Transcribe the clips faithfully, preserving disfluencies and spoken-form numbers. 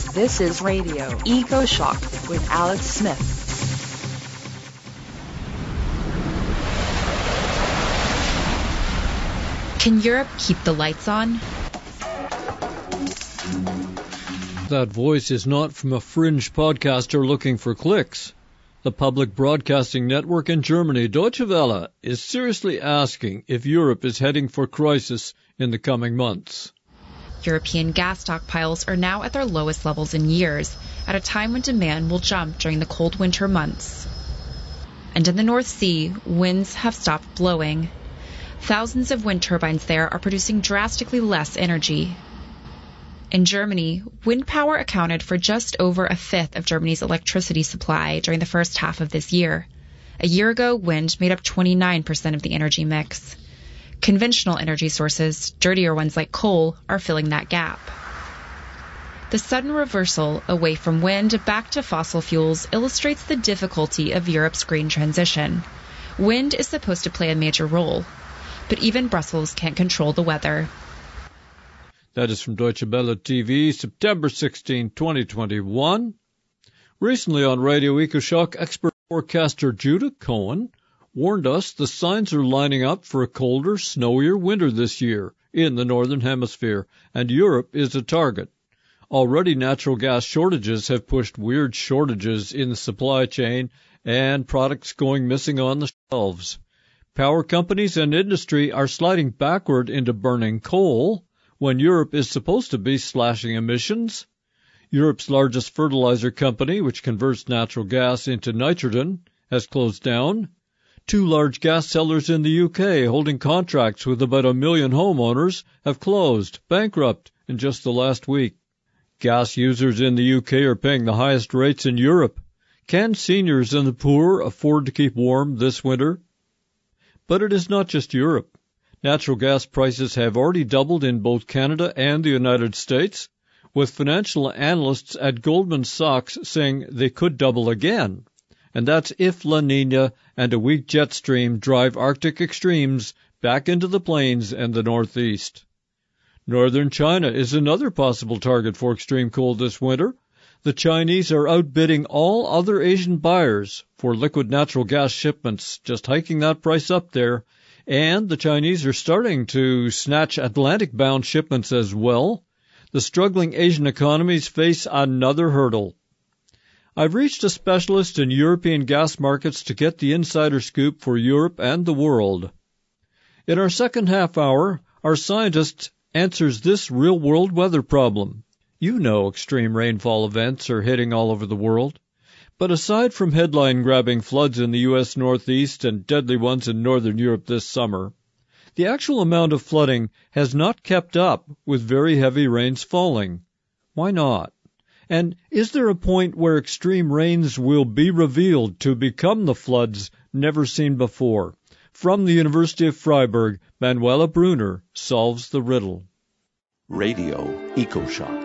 This is Radio EcoShock with Alex Smith. Can Europe keep the lights on? That voice is not from a fringe podcaster looking for clicks. The public broadcasting network in Germany, Deutsche Welle, is seriously asking if Europe is heading for crisis in the coming months. European gas stockpiles are now at their lowest levels in years, at a time when demand will jump during the cold winter months. And in the North Sea, winds have stopped blowing. Thousands of wind turbines there are producing drastically less energy. In Germany, wind power accounted for just over a fifth of Germany's electricity supply during the first half of this year. A year ago, wind made up twenty-nine percent of the energy mix. Conventional energy sources, dirtier ones like coal, are filling that gap. The sudden reversal away from wind back to fossil fuels illustrates the difficulty of Europe's green transition. Wind is supposed to play a major role, but even Brussels can't control the weather. That is from Deutsche Welle T V, September sixteenth, twenty twenty-one. Recently on Radio EcoShock, expert forecaster Judah Cohen warned us the signs are lining up for a colder, snowier winter this year in the Northern Hemisphere, and Europe is a target. Already natural gas shortages have pushed weird shortages in the supply chain and products going missing on the shelves. Power companies and industry are sliding backward into burning coal when Europe is supposed to be slashing emissions. Europe's largest fertilizer company, which converts natural gas into nitrogen, has closed down. Two large gas sellers in the U K, holding contracts with about a million homeowners, have closed, bankrupt, in just the last week. Gas users in the U K are paying the highest rates in Europe. Can seniors and the poor afford to keep warm this winter? But it is not just Europe. Natural gas prices have already doubled in both Canada and the United States, with financial analysts at Goldman Sachs saying they could double again. And that's if La Nina and a weak jet stream drive Arctic extremes back into the plains and the Northeast. Northern China is another possible target for extreme cold this winter. The Chinese are outbidding all other Asian buyers for liquid natural gas shipments, just hiking that price up there. And the Chinese are starting to snatch Atlantic-bound shipments as well. The struggling Asian economies face another hurdle. I've reached a specialist in European gas markets to get the insider scoop for Europe and the world. In our second half hour, our scientist answers this real-world weather problem. You know extreme rainfall events are hitting all over the world. But aside from headline-grabbing floods in the U S Northeast and deadly ones in Northern Europe this summer, the actual amount of flooding has not kept up with very heavy rains falling. Why not? And is there a point where extreme rains will be revealed to become the floods never seen before? From the University of Freiburg, Manuela Brunner solves the riddle. Radio EcoShock.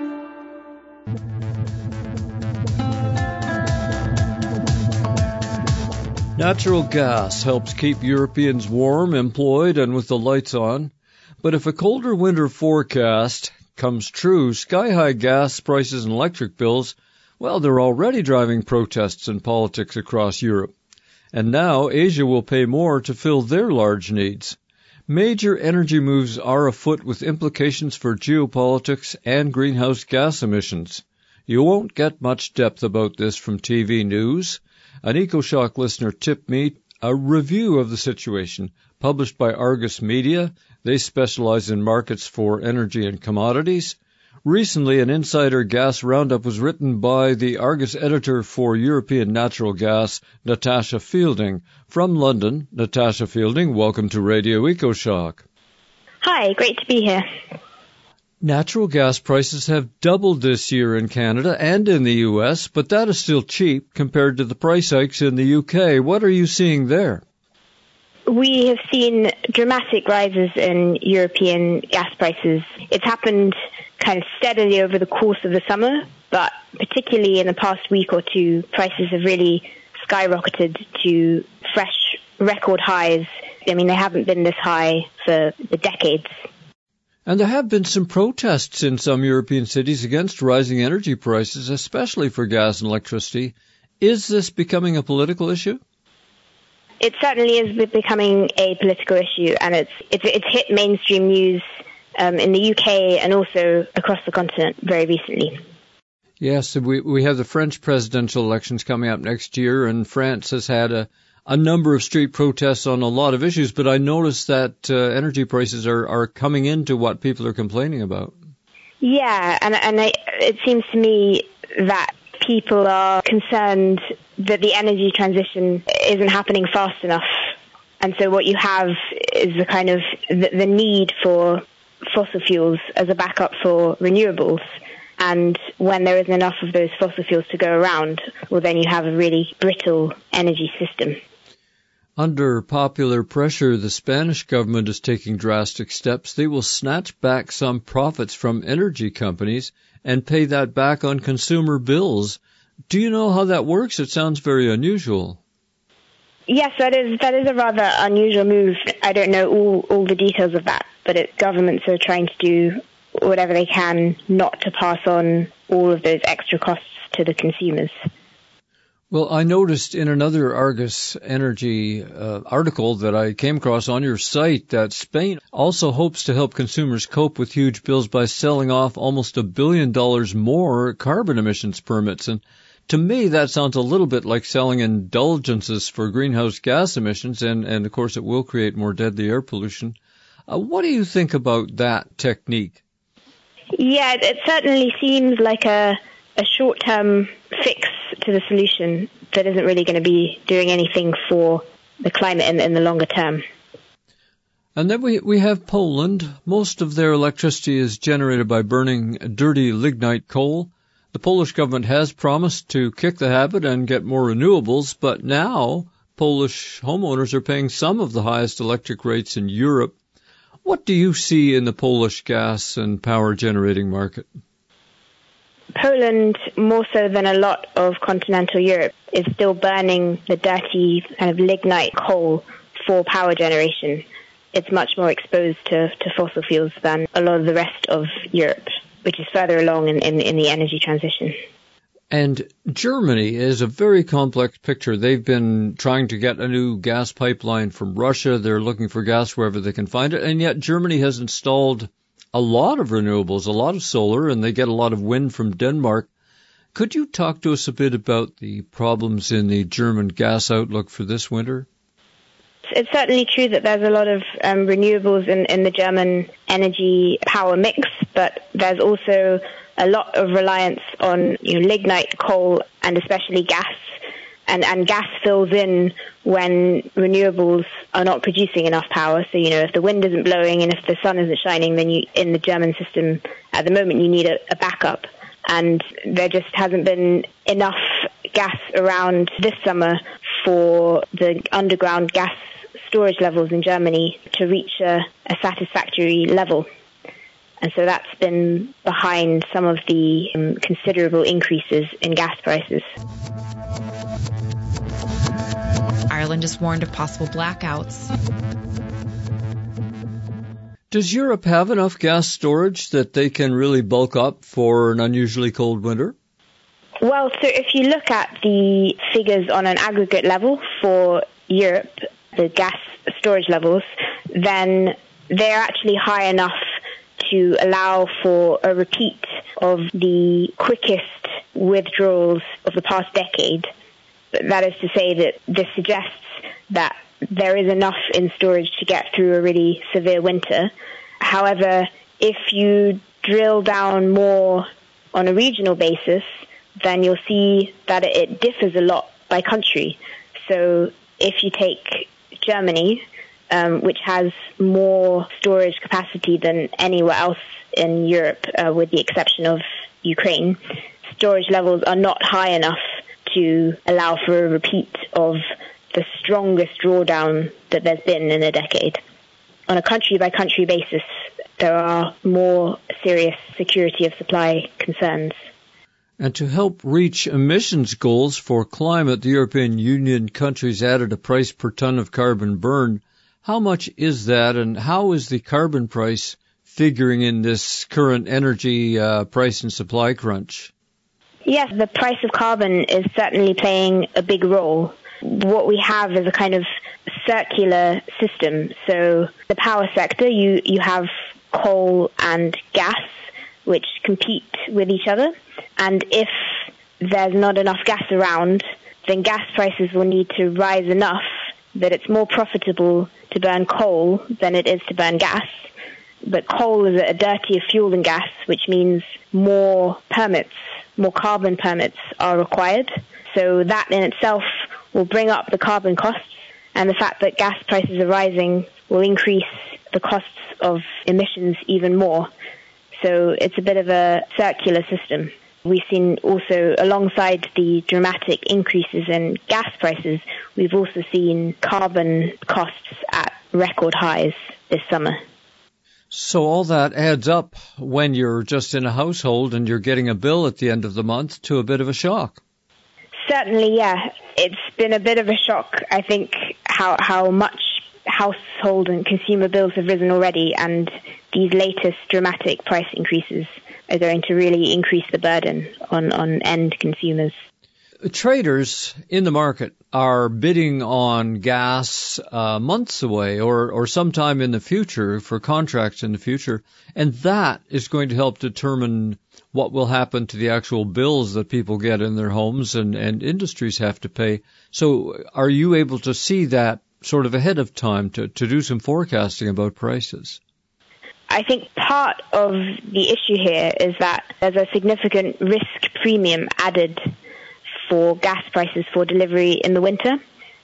Natural gas helps keep Europeans warm, employed, and with the lights on. But if a colder winter forecast comes true, sky-high gas prices and electric bills, well, they're already driving protests and politics across Europe. And now Asia will pay more to fill their large needs. Major energy moves are afoot with implications for geopolitics and greenhouse gas emissions. You won't get much depth about this from T V news. An EcoShock listener tipped me a review of the situation published by Argus Media. They specialize in markets for energy and commodities. Recently, an insider gas roundup was written by the Argus editor for European natural gas, Natasha Fielding. From London, Natasha Fielding, welcome to Radio EcoShock. Hi, great to be here. Natural gas prices have doubled this year in Canada and in the U S, but that is still cheap compared to the price hikes in the U K. What are you seeing there? We have seen dramatic rises in European gas prices. It's happened kind of steadily over the course of the summer, but particularly in the past week or two, prices have really skyrocketed to fresh record highs. I mean, they haven't been this high for the decades. And there have been some protests in some European cities against rising energy prices, especially for gas and electricity. Is this becoming a political issue? It certainly is becoming a political issue, and it's it's, it's hit mainstream news um, in the U K and also across the continent very recently. Yes, we we have the French presidential elections coming up next year, and France has had a, a number of street protests on a lot of issues, but I noticed that uh, energy prices are, are coming into what people are complaining about. Yeah, and, and I, it seems to me that people are concerned that the energy transition isn't happening fast enough. And so what you have is the kind of the, the need for fossil fuels as a backup for renewables. And when there isn't enough of those fossil fuels to go around, well, then you have a really brittle energy system. Under popular pressure, the Spanish government is taking drastic steps. They will snatch back some profits from energy companies and pay that back on consumer bills. Do you know how that works? It sounds very unusual. Yes, that is that is a rather unusual move. I don't know all, all the details of that, but it, governments are trying to do whatever they can not to pass on all of those extra costs to the consumers. Well, I noticed in another Argus Energy uh, article that I came across on your site that Spain also hopes to help consumers cope with huge bills by selling off almost a billion dollars more carbon emissions permits. And to me, that sounds a little bit like selling indulgences for greenhouse gas emissions, and, and of course it will create more deadly air pollution. Uh, what do you think about that technique? Yeah, it certainly seems like a, a short-term fix to the solution that isn't really going to be doing anything for the climate in, in the longer term. And then we, we have Poland. Most of their electricity is generated by burning dirty lignite coal. The Polish government has promised to kick the habit and get more renewables, but now Polish homeowners are paying some of the highest electric rates in Europe. What do you see in the Polish gas and power generating market? Poland, more so than a lot of continental Europe, is still burning the dirty kind of lignite coal for power generation. It's much more exposed to, to fossil fuels than a lot of the rest of Europe, which is further along in, in, in the energy transition. And Germany is a very complex picture. They've been trying to get a new gas pipeline from Russia. They're looking for gas wherever they can find it. And yet Germany has installed a lot of renewables, a lot of solar, and they get a lot of wind from Denmark. Could you talk to us a bit about the problems in the German gas outlook for this winter? It's certainly true that there's a lot of um, renewables in, in the German energy power mix, but there's also a lot of reliance on you know, lignite coal and especially gas. And, and gas fills in when renewables are not producing enough power. So, you know, if the wind isn't blowing and if the sun isn't shining, then you, in the German system at the moment, you need a, a backup. And there just hasn't been enough gas around this summer for the underground gas storage levels in Germany to reach a, a satisfactory level. And so that's been behind some of the um, considerable increases in gas prices. Ireland is warned of possible blackouts. Does Europe have enough gas storage that they can really bulk up for an unusually cold winter? Well, so if you look at the figures on an aggregate level for Europe, the gas storage levels, then they're actually high enough to allow for a repeat of the quickest withdrawals of the past decade. That is to say that this suggests that there is enough in storage to get through a really severe winter. However, if you drill down more on a regional basis, then you'll see that it differs a lot by country. So if you take Germany, um, which has more storage capacity than anywhere else in Europe, uh, with the exception of Ukraine, storage levels are not high enough to allow for a repeat of the strongest drawdown that there's been in a decade. On a country-by-country basis, there are more serious security of supply concerns. And to help reach emissions goals for climate, the European Union countries added a price per ton of carbon burned. How much is that, and how is the carbon price figuring in this current energy uh, price and supply crunch? Yes, the price of carbon is certainly playing a big role. What we have is a kind of circular system. So the power sector, you, you have coal and gas, which compete with each other. And if there's not enough gas around, then gas prices will need to rise enough that it's more profitable to burn coal than it is to burn gas. But coal is a dirtier fuel than gas, which means more permits, more carbon permits are required. So that in itself will bring up the carbon costs, and the fact that gas prices are rising will increase the costs of emissions even more. So it's a bit of a circular system. We've seen also, alongside the dramatic increases in gas prices, we've also seen carbon costs at record highs this summer. So all that adds up when you're just in a household and you're getting a bill at the end of the month to a bit of a shock. Certainly, yeah. It's been a bit of a shock, I think, how how much household and consumer bills have risen already, and these latest dramatic price increases are going to really increase the burden on, on end consumers. Traders in the market are bidding on gas uh, months away or, or sometime in the future for contracts in the future, and that is going to help determine what will happen to the actual bills that people get in their homes and, and industries have to pay. So are you able to see that sort of ahead of time to, to do some forecasting about prices? I think part of the issue here is that there's a significant risk premium added for gas prices for delivery in the winter.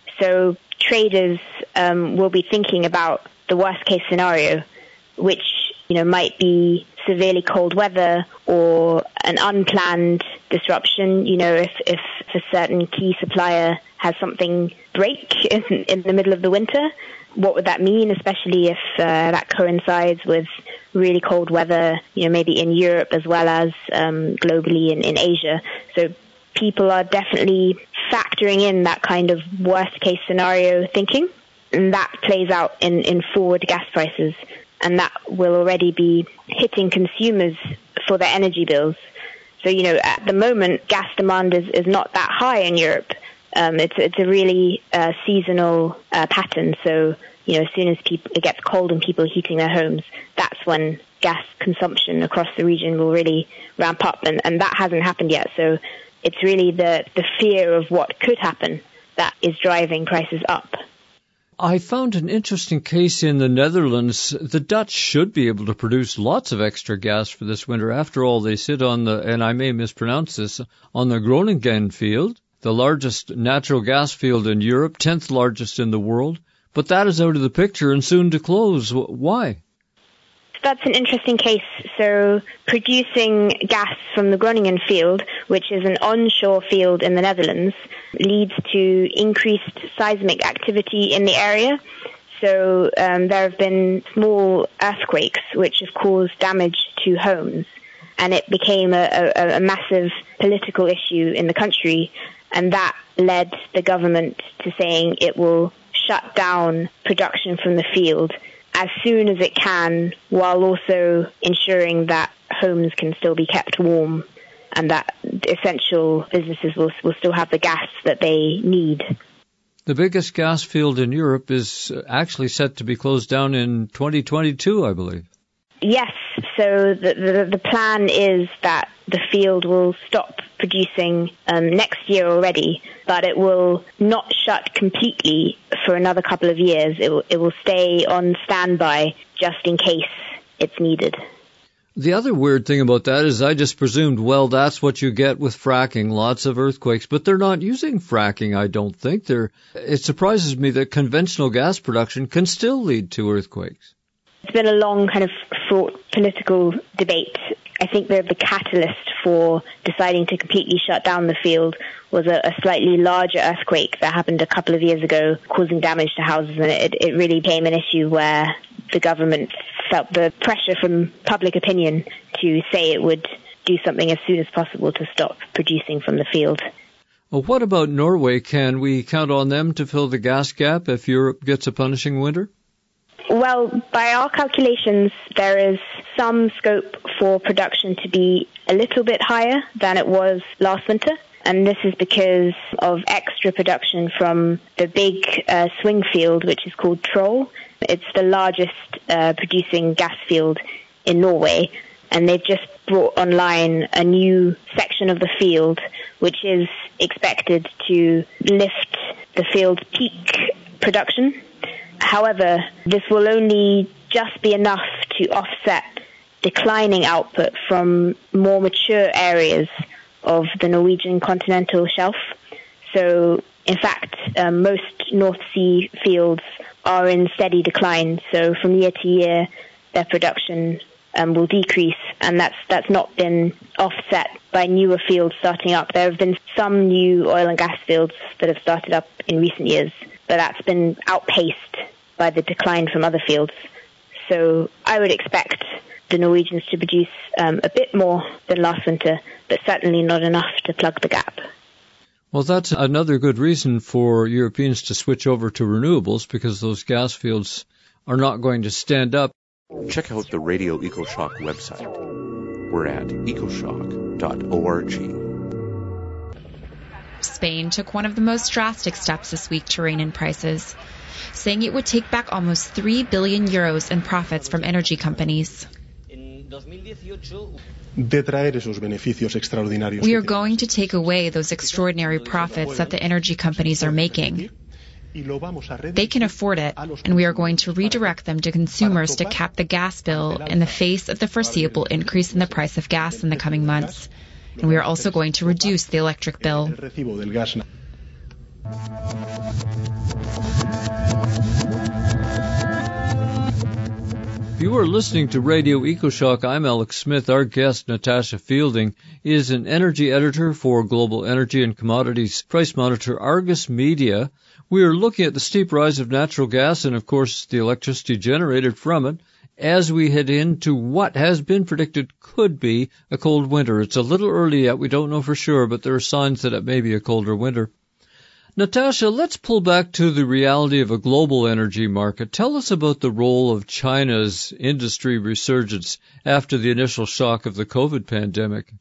So traders um, will be thinking about the worst case scenario, which, you know, might be severely cold weather or an unplanned disruption. You know, if, if a certain key supplier has something break in, in the middle of the winter, what would that mean, especially if uh, that coincides with really cold weather, you know, maybe in Europe as well as um, globally in, in Asia. So people are definitely factoring in that kind of worst case scenario thinking, and that plays out in, in forward gas prices, and that will already be hitting consumers for their energy bills. So, you know, at the moment, gas demand is, is not that high in Europe. Um, it's, it's a really uh, seasonal uh, pattern. So, you know, as soon as people, it gets cold and people are heating their homes, that's when gas consumption across the region will really ramp up, and, and that hasn't happened yet. So it's really the, the fear of what could happen that is driving prices up. I found an interesting case in the Netherlands. The Dutch should be able to produce lots of extra gas for this winter. After all, they sit on the, and I may mispronounce this, on the Groningen field, the largest natural gas field in Europe, tenth largest in the world. But that is out of the picture and soon to close. Why? That's an interesting case. So producing gas from the Groningen field, which is an onshore field in the Netherlands, leads to increased seismic activity in the area. So um, there have been small earthquakes which have caused damage to homes, and it became a, a, a massive political issue in the country, and that led the government to saying it will shut down production from the field as soon as it can, while also ensuring that homes can still be kept warm and that essential businesses will, will still have the gas that they need. The biggest gas field in Europe is actually set to be closed down in twenty twenty-two, I believe. Yes, so the, the, the plan is that the field will stop producing um, next year already, but it will not shut completely for another couple of years. It will, it will stay on standby just in case it's needed. The other weird thing about that is I just presumed, well, that's what you get with fracking, lots of earthquakes, but they're not using fracking, I don't think. They're, it surprises me that conventional gas production can still lead to earthquakes. It's been a long kind of fraught political debate. I think the, the catalyst for deciding to completely shut down the field was a, a slightly larger earthquake that happened a couple of years ago, causing damage to houses, and it, it really became an issue where the government felt the pressure from public opinion to say it would do something as soon as possible to stop producing from the field. Well, what about Norway? Can we count on them to fill the gas gap if Europe gets a punishing winter? Well, by our calculations, there is some scope for production to be a little bit higher than it was last winter. And this is because of extra production from the big uh, swing field, which is called Troll. It's the largest uh, producing gas field in Norway. And they've just brought online a new section of the field, which is expected to lift the field's peak production. However, this will only just be enough to offset declining output from more mature areas of the Norwegian continental shelf. So, in fact, uh, most North Sea fields are in steady decline. So from year to year, their production um, will decrease, and that's that's not been offset by newer fields starting up. There have been some new oil and gas fields that have started up in recent years, but that's been outpaced by the decline from other fields. So I would expect the Norwegians to produce um, a bit more than last winter, but certainly not enough to plug the gap. Well, that's another good reason for Europeans to switch over to renewables, because those gas fields are not going to stand up. Check out the Radio EcoShock website. We're at ecoshock dot org. Spain took one of the most drastic steps this week to rein in prices, saying it would take back almost three billion euros in profits from energy companies. We are going to take away those extraordinary profits that the energy companies are making. They can afford it, and we are going to redirect them to consumers to cap the gas bill in the face of the foreseeable increase in the price of gas in the coming months. And we are also going to reduce the electric bill. You are listening to Radio EcoShock. I'm Alex Smith. Our guest, Natasha Fielding, is an energy editor for global energy and commodities price monitor Argus Media. We are looking at the steep rise of natural gas and, of course, the electricity generated from it as we head into what has been predicted could be a cold winter. It's a little early yet. We don't know for sure, but there are signs that it may be a colder winter. Natasha, let's pull back to the reality of a global energy market. Tell us about the role of China's industry resurgence after the initial shock of the COVID pandemic.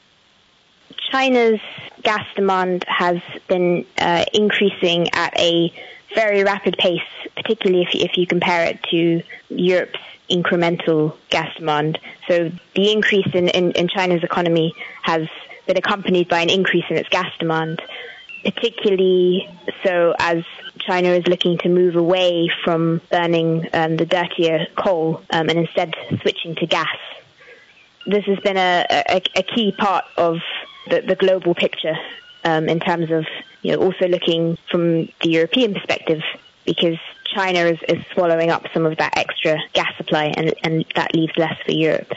China's gas demand has been uh, increasing at a very rapid pace, particularly if you, if you compare it to Europe's incremental gas demand. So the increase in, in, in China's economy has been accompanied by an increase in its gas demand, particularly so as China is looking to move away from burning um, the dirtier coal um, and instead switching to gas. This has been a, a, a key part of the, the global picture um, in terms of, you know, also looking from the European perspective, because China is, is swallowing up some of that extra gas supply, and, and that leaves less for Europe.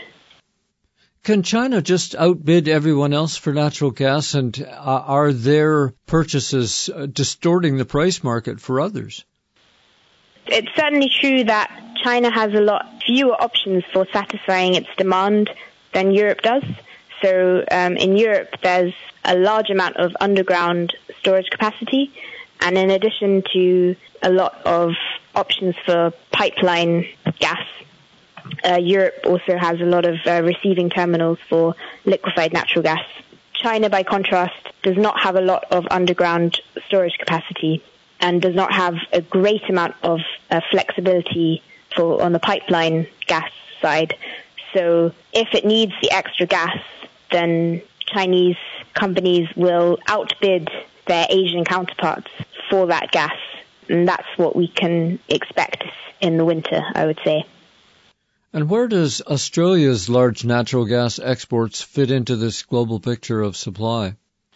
Can China just outbid everyone else for natural gas, and uh, are their purchases uh, distorting the price market for others? It's certainly true that China has a lot fewer options for satisfying its demand than Europe does. So um, in Europe, there's a large amount of underground storage capacity, and in addition to a lot of options for pipeline gas, uh, Europe also has a lot of uh, receiving terminals for liquefied natural gas. China, by contrast, does not have a lot of underground storage capacity and does not have a great amount of uh, flexibility for on the pipeline gas side. So if it needs the extra gas, then Chinese companies will outbid their Asian counterparts for that gas. And that's what we can expect in the winter, I would say. And where does Australia's large natural gas exports fit into this global picture of supply?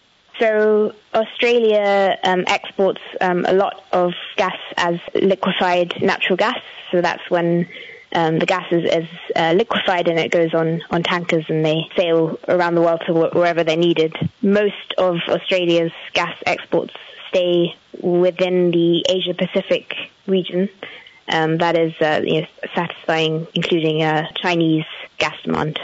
So Australia um, exports um, a lot of gas as liquefied natural gas. So that's when um, the gas is, is uh, liquefied and it goes on, on tankers and they sail around the world to wh- wherever they're needed. Most of Australia's gas exports stay within the Asia-Pacific region. Um, that is uh, you know, satisfying, including uh, Chinese gas demand.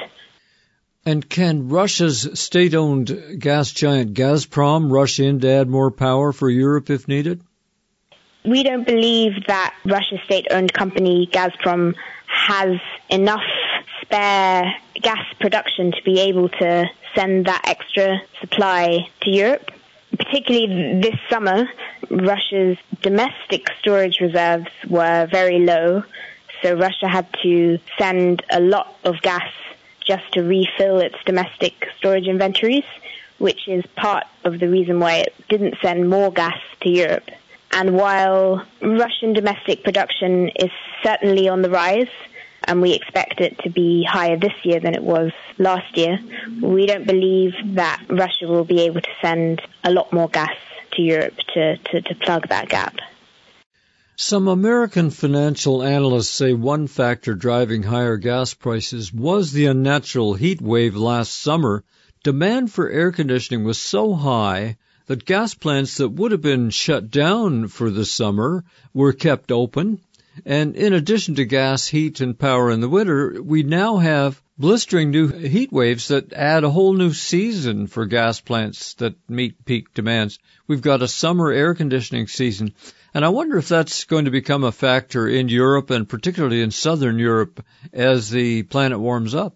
And can Russia's state-owned gas giant Gazprom rush in to add more power for Europe if needed? We don't believe that Russia's state-owned company Gazprom has enough spare gas production to be able to send that extra supply to Europe. Particularly this summer, Russia's domestic storage reserves were very low, so Russia had to send a lot of gas just to refill its domestic storage inventories, which is part of the reason why it didn't send more gas to Europe. And while Russian domestic production is certainly on the rise, and we expect it to be higher this year than it was last year, we don't believe that Russia will be able to send a lot more gas to Europe to, to, to plug that gap. Some American financial analysts say one factor driving higher gas prices was the unnatural heat wave last summer. Demand for air conditioning was so high that gas plants that would have been shut down for the summer were kept open. And in addition to gas, heat, and power in the winter, we now have blistering new heat waves that add a whole new season for gas plants that meet peak demands. We've got a summer air conditioning season. And I wonder if that's going to become a factor in Europe and particularly in southern Europe as the planet warms up.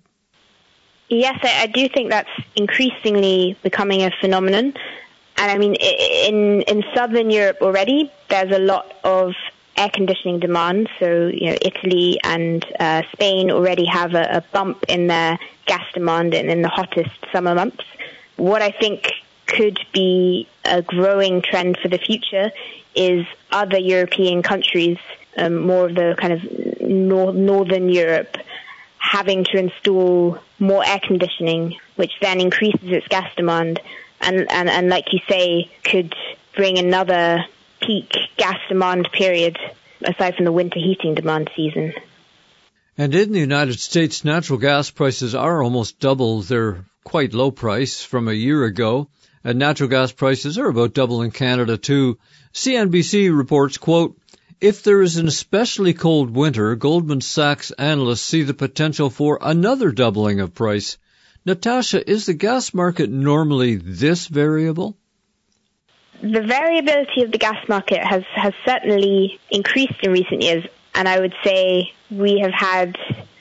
Yes, I, I do think that's increasingly becoming a phenomenon. And I mean, in in southern Europe already, there's a lot of air conditioning demand. So, you know, Italy and uh, Spain already have a, a bump in their gas demand in, in the hottest summer months. What I think could be a growing trend for the future is other European countries, um, more of the kind of nor- northern Europe, having to install more air conditioning, which then increases its gas demand. And, and, and like you say, could bring another peak gas demand period aside from the winter heating demand season. And in the United States, natural gas prices are almost double their quite low price from a year ago. And natural gas prices are about double in Canada too. C N B C reports, quote, if there is an especially cold winter, Goldman Sachs analysts see the potential for another doubling of price. Natasha, is the gas market normally this variable? The variability of the gas market has, has certainly increased in recent years, and I would say we have had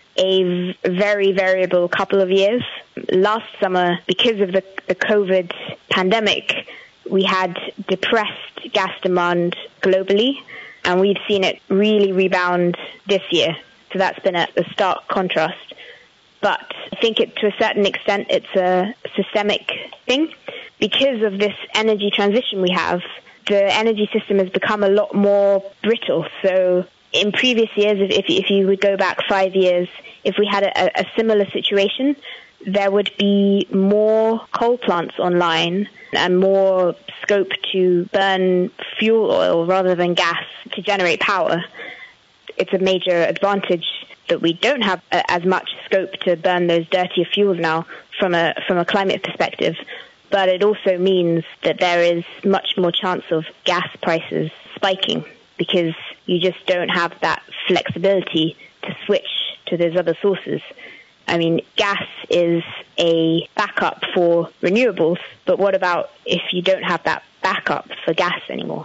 a very variable couple of years. Last summer, because of the, the COVID pandemic, we had depressed gas demand globally, and we've seen it really rebound this year. So that's been a, a stark contrast. But I think it, to a certain extent, it's a systemic thing. Because of this energy transition we have, the energy system has become a lot more brittle. So in previous years, if, if you would go back five years, if we had a, a similar situation, there would be more coal plants online and more scope to burn fuel oil rather than gas to generate power. It's a major advantage that we don't have as much scope to burn those dirtier fuels now from a from a climate perspective. But it also means that there is much more chance of gas prices spiking because you just don't have that flexibility to switch to those other sources. I mean, gas is a backup for renewables, but what about if you don't have that backup for gas anymore?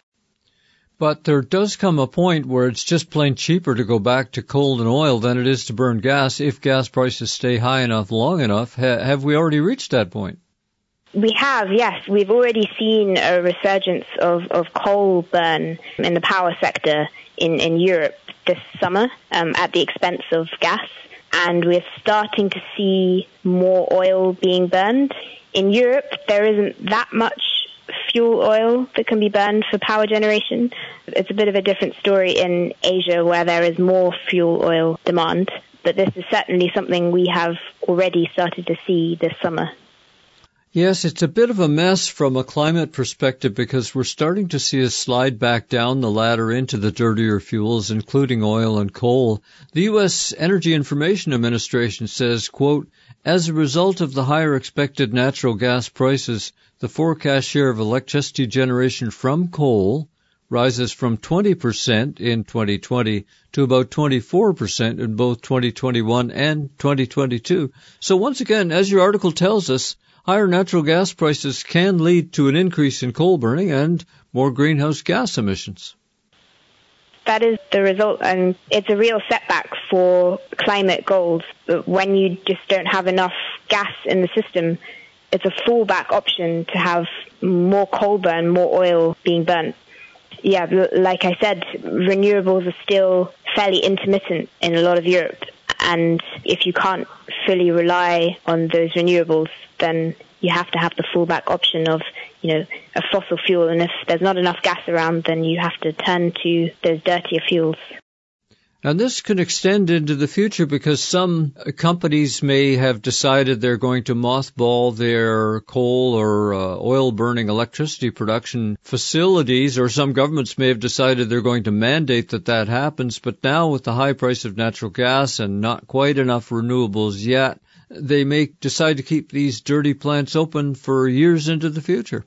But there does come a point where it's just plain cheaper to go back to coal and oil than it is to burn gas if gas prices stay high enough long enough. Ha- have we already reached that point? We have, yes. We've already seen a resurgence of, of coal burn in the power sector in, in Europe this summer um, at the expense of gas. And we're starting to see more oil being burned. In Europe, there isn't that much fuel oil that can be burned for power generation. It's a bit of a different story in Asia where there is more fuel oil demand. But this is certainly something we have already started to see this summer. Yes, it's a bit of a mess from a climate perspective because we're starting to see a slide back down the ladder into the dirtier fuels, including oil and coal. The U S Energy Information Administration says, quote, as a result of the higher expected natural gas prices, the forecast share of electricity generation from coal rises from twenty percent in twenty twenty to about twenty-four percent in both twenty twenty-one and twenty twenty-two. So once again, as your article tells us, higher natural gas prices can lead to an increase in coal burning and more greenhouse gas emissions. that is the result, and it's a real setback for climate goals. But when you just don't have enough gas in the system, it's a fallback option to have more coal burn, more oil being burnt. Yeah, like I said, renewables are still fairly intermittent in a lot of Europe, and if you can't fully rely on those renewables, then you have to have the fallback option of, you know, a fossil fuel, and if there's not enough gas around, then you have to turn to those dirtier fuels. And this can extend into the future because some companies may have decided they're going to mothball their coal or uh, oil-burning electricity production facilities, or some governments may have decided they're going to mandate that that happens. But now with the high price of natural gas and not quite enough renewables yet, they may decide to keep these dirty plants open for years into the future.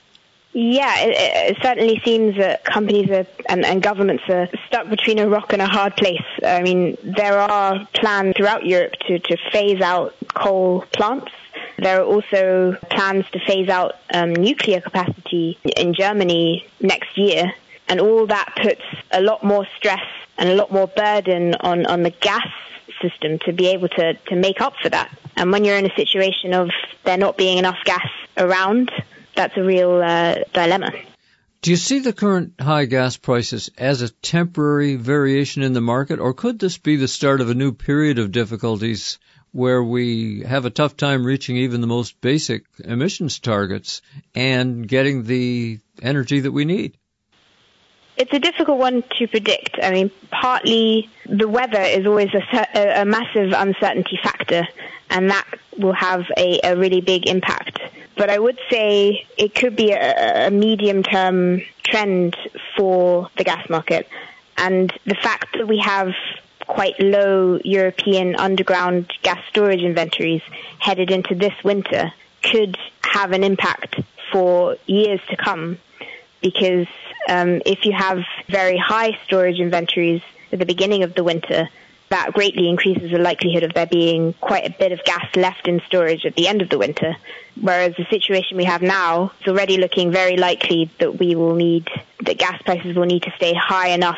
Yeah, it, it certainly seems that companies are, and, and governments are stuck between a rock and a hard place. I mean, there are plans throughout Europe to, to phase out coal plants. There are also plans to phase out um, nuclear capacity in Germany next year. And all that puts a lot more stress and a lot more burden on, on the gas system to be able to, to make up for that. And when you're in a situation of there not being enough gas around, that's a real uh, dilemma. Do you see the current high gas prices as a temporary variation in the market, or could this be the start of a new period of difficulties where we have a tough time reaching even the most basic emissions targets and getting the energy that we need? It's a difficult one to predict. I mean, partly the weather is always a, a massive uncertainty factor, and that will have a, a really big impact. But I would say it could be a, a medium-term trend for the gas market. And the fact that we have quite low European underground gas storage inventories headed into this winter could have an impact for years to come. Because um, if you have very high storage inventories at the beginning of the winter, that greatly increases the likelihood of there being quite a bit of gas left in storage at the end of the winter. Whereas the situation we have now is already looking very likely that we will need, that gas prices will need to stay high enough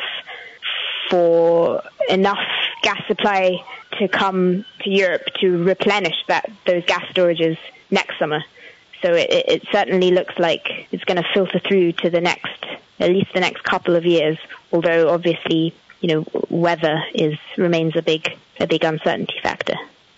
for enough gas supply to come to Europe to replenish that those gas storages next summer. So it, it certainly looks like it's going to filter through to the next, at least the next couple of years, although obviously, you know, weather is remains a big a big uncertainty factor.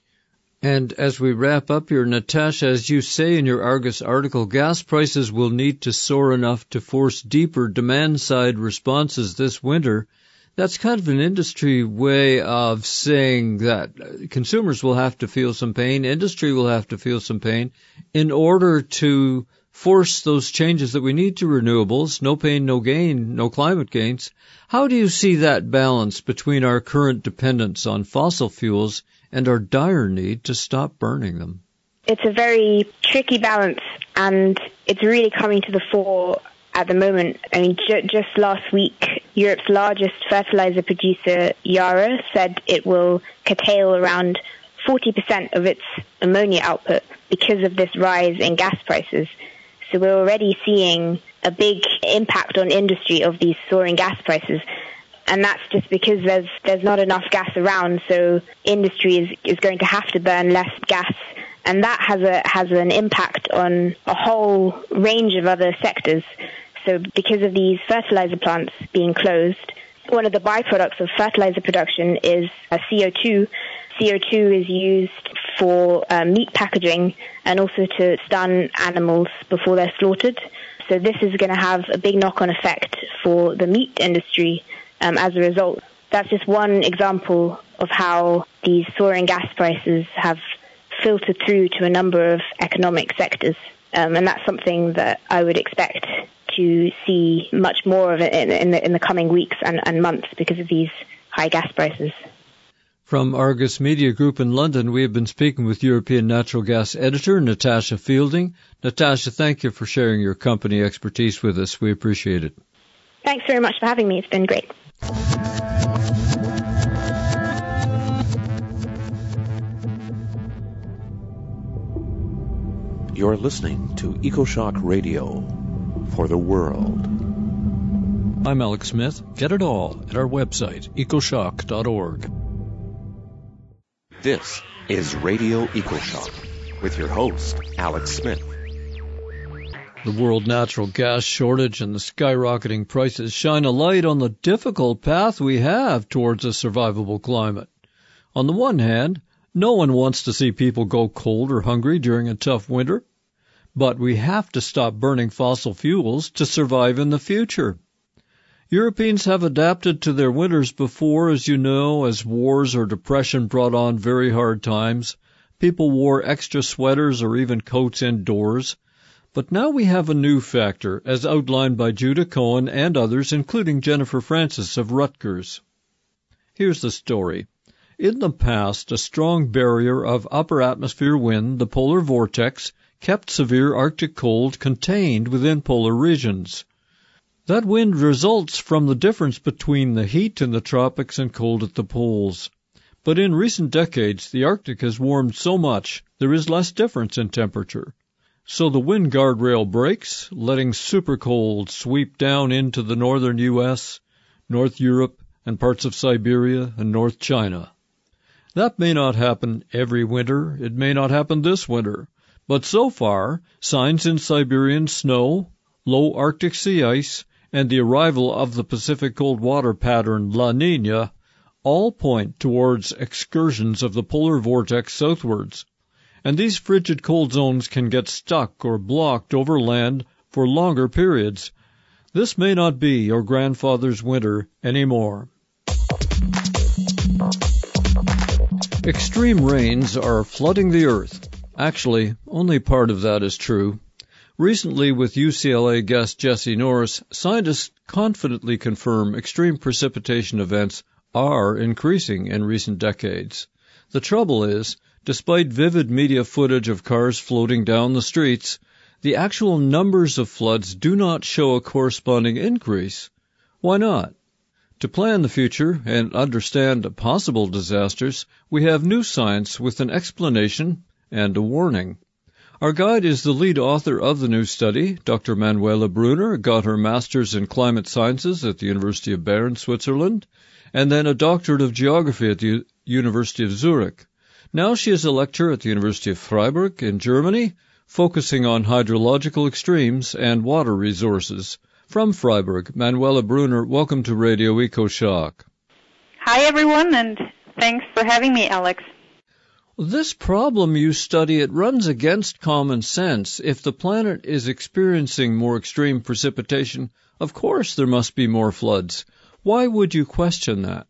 And as we wrap up here, Natasha, as you say in your Argus article, gas prices will need to soar enough to force deeper demand-side responses this winter. That's kind of an industry way of saying that consumers will have to feel some pain, industry will have to feel some pain in order to force those changes that we need to renewables. No pain, no gain, no climate gains. How do you see that balance between our current dependence on fossil fuels and our dire need to stop burning them? It's a very tricky balance, and it's really coming to the fore at the moment. I mean, ju- just last week, Europe's largest fertilizer producer, Yara, said it will curtail around forty percent of its ammonia output because of this rise in gas prices. So we're already seeing a big impact on industry of these soaring gas prices. And that's just because there's there's not enough gas around, so industry is, is going to have to burn less gas. And that has a has an impact on a whole range of other sectors. So because of these fertilizer plants being closed, one of the byproducts of fertilizer production is uh, C O two. C O two is used for uh, meat packaging and also to stun animals before they're slaughtered. So this is going to have a big knock-on effect for the meat industry um, as a result. That's just one example of how these soaring gas prices have filtered through to a number of economic sectors. Um, and that's something that I would expect to see much more of it in, in, the, in the coming weeks and, and months because of these high gas prices. From Argus Media Group in London, we have been speaking with European natural gas editor Natasha Fielding. Natasha, thank you for sharing your company expertise with us. We appreciate it. Thanks very much for having me. It's been great. You're listening to EcoShock Radio for the world. I'm Alex Smith. Get it all at our website, ecoshock dot org. This is Radio EcoShock with your host, Alex Smith. The world natural gas shortage and the skyrocketing prices shine a light on the difficult path we have towards a survivable climate. On the one hand, no one wants to see people go cold or hungry during a tough winter, but we have to stop burning fossil fuels to survive in the future. Europeans have adapted to their winters before, as you know, as wars or depression brought on very hard times. People wore extra sweaters or even coats indoors. But now we have a new factor, as outlined by Judah Cohen and others, including Jennifer Francis of Rutgers. Here's the story. In the past, a strong barrier of upper atmosphere wind, the polar vortex, kept severe Arctic cold contained within polar regions. That wind results from the difference between the heat in the tropics and cold at the poles. But in recent decades, the Arctic has warmed so much there is less difference in temperature. So the wind guardrail breaks, letting supercold sweep down into the northern U S, North Europe, and parts of Siberia and North China. That may not happen every winter, it may not happen this winter, but so far, signs in Siberian snow, low Arctic sea ice, and the arrival of the Pacific cold water pattern La Niña all point towards excursions of the polar vortex southwards. And these frigid cold zones can get stuck or blocked over land for longer periods. This may not be your grandfather's winter anymore. Extreme rains are flooding the earth. Actually, only part of that is true. Recently, with U C L A guest Jesse Norris, scientists confidently confirm extreme precipitation events are increasing in recent decades. The trouble is, despite vivid media footage of cars floating down the streets, the actual numbers of floods do not show a corresponding increase. Why not? To plan the future and understand possible disasters, we have new science with an explanation and a warning. Our guide is the lead author of the new study. Doctor Manuela Brunner got her master's in climate sciences at the University of Bern, Switzerland, and then a doctorate of geography at the University of Zurich. Now she is a lecturer at the University of Freiburg in Germany, focusing on hydrological extremes and water resources. From Freiburg, Manuela Brunner, welcome to Radio EcoShock. Hi, everyone, and thanks for having me, Alex. This problem you study, it runs against common sense. If the planet is experiencing more extreme precipitation, of course there must be more floods. Why would you question that?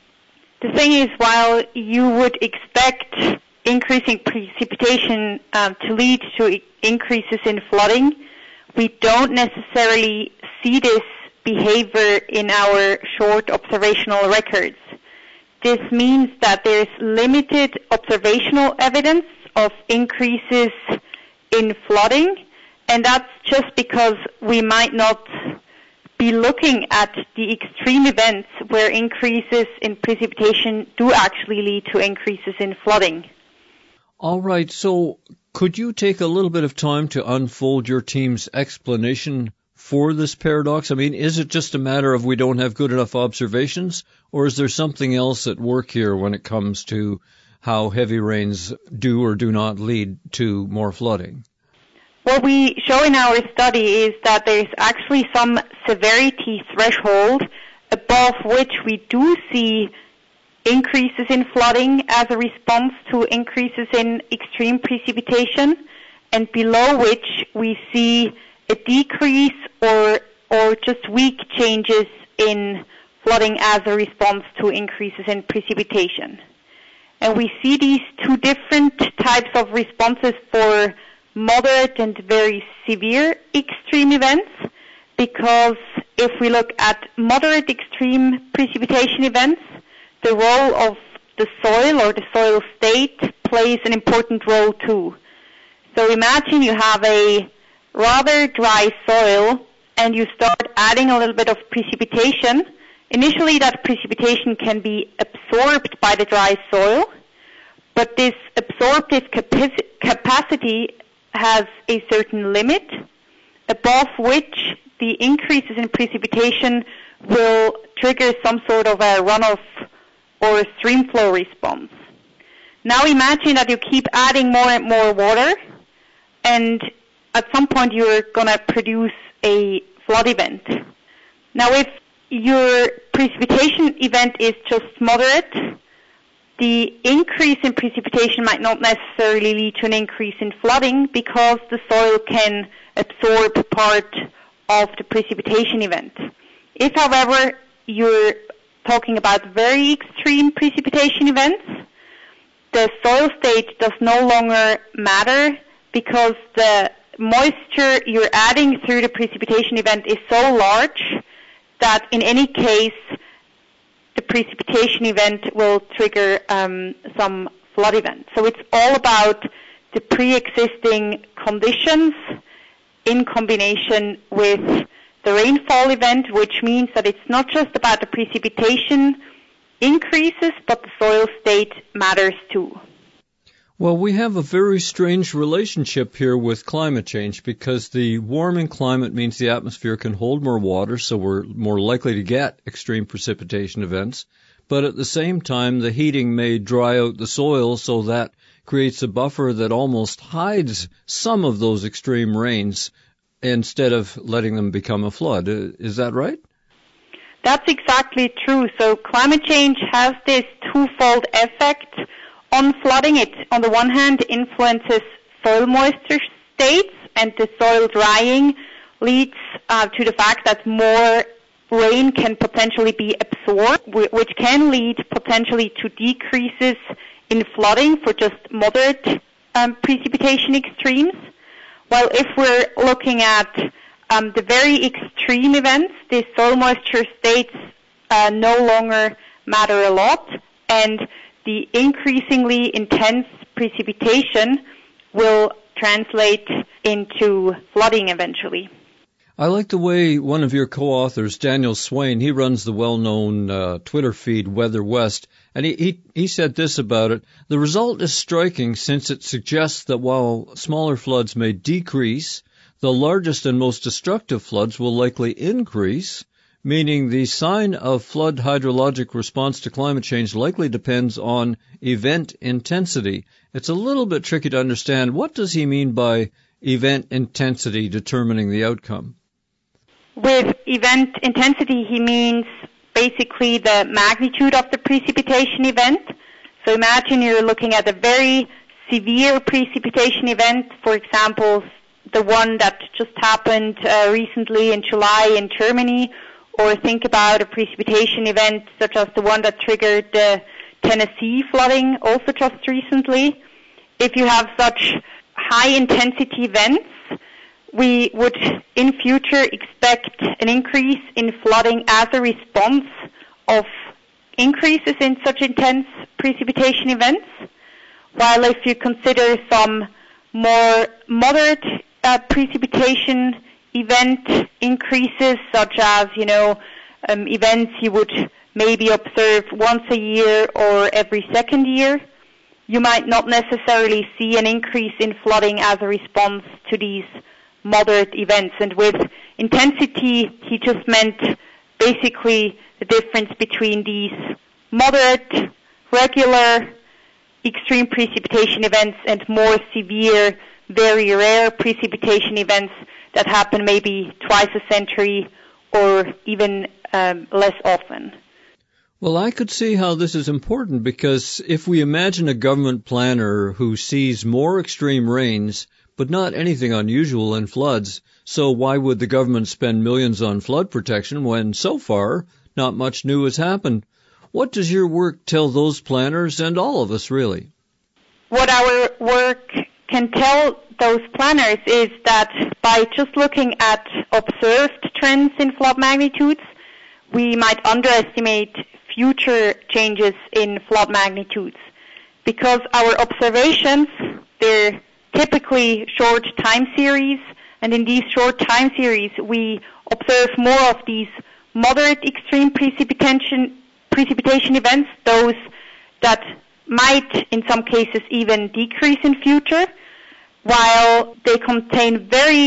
The thing is, while you would expect increasing precipitation um, to lead to increases in flooding, we don't necessarily see this behavior in our short observational records. This means that there's limited observational evidence of increases in flooding, and that's just because we might not be looking at the extreme events where increases in precipitation do actually lead to increases in flooding. All right, so could you take a little bit of time to unfold your team's explanation for this paradox? I mean, is it just a matter of we don't have good enough observations, or is there something else at work here when it comes to how heavy rains do or do not lead to more flooding? What we show in our study is that there's actually some severity threshold above which we do see increases in flooding as a response to increases in extreme precipitation, and below which we see a decrease or or just weak changes in flooding as a response to increases in precipitation. And we see these two different types of responses for moderate and very severe extreme events, because if we look at moderate extreme precipitation events, the role of the soil or the soil state plays an important role too. So imagine you have a rather dry soil and you start adding a little bit of precipitation. Initially that precipitation can be absorbed by the dry soil, but this absorptive capac- capacity has a certain limit above which the increases in precipitation will trigger some sort of a runoff or a stream flow response. Now imagine that you keep adding more and more water, and at some point you're going to produce a flood event. Now if your precipitation event is just moderate, the increase in precipitation might not necessarily lead to an increase in flooding because the soil can absorb part of the precipitation event. If, however, you're talking about very extreme precipitation events, the soil state does no longer matter because the moisture you're adding through the precipitation event is so large that in any case the precipitation event will trigger um, some flood event. So it's all about the pre-existing conditions in combination with the rainfall event, which means that it's not just about the precipitation increases, but the soil state matters too. Well, we have a very strange relationship here with climate change because the warming climate means the atmosphere can hold more water, so we're more likely to get extreme precipitation events. But at the same time, the heating may dry out the soil, so that creates a buffer that almost hides some of those extreme rains instead of letting them become a flood. Is that right? That's exactly true. So climate change has this twofold effect on flooding. It, on the one hand, influences soil moisture states, and the soil drying leads uh, to the fact that more rain can potentially be absorbed, which can lead potentially to decreases in flooding for just moderate um, precipitation extremes. While if we're looking at um, the very extreme events, the soil moisture states uh, no longer matter a lot, and the increasingly intense precipitation will translate into flooding eventually. I like the way one of your co-authors, Daniel Swain, he runs the well-known uh, Twitter feed Weather West, and he, he, he said this about it. The result is striking since it suggests that while smaller floods may decrease, the largest and most destructive floods will likely increase, meaning the sign of flood hydrologic response to climate change likely depends on event intensity. It's a little bit tricky to understand. What does he mean by event intensity determining the outcome? With event intensity, he means basically the magnitude of the precipitation event. So imagine you're looking at a very severe precipitation event, for example, the one that just happened uh, recently in July in Germany, or think about a precipitation event such as the one that triggered the Tennessee flooding also just recently. If you have such high-intensity events, we would in future expect an increase in flooding as a response of increases in such intense precipitation events. While if you consider some more moderate uh, precipitation event increases, such as, you know, um, events you would maybe observe once a year or every second year, you might not necessarily see an increase in flooding as a response to these moderate events. And with intensity, he just meant basically the difference between these moderate, regular, extreme precipitation events and more severe, very rare precipitation events that happen maybe twice a century or even um, less often. Well, I could see how this is important because if we imagine a government planner who sees more extreme rains but not anything unusual in floods, so why would the government spend millions on flood protection when so far not much new has happened? What does your work tell those planners and all of us really? What our work can tell those planners is that by just looking at observed trends in flood magnitudes, we might underestimate future changes in flood magnitudes. Because our observations, they're typically short time series, and in these short time series we observe more of these moderate extreme precipitation, precipitation events, those that might in some cases even decrease in future, while they contain very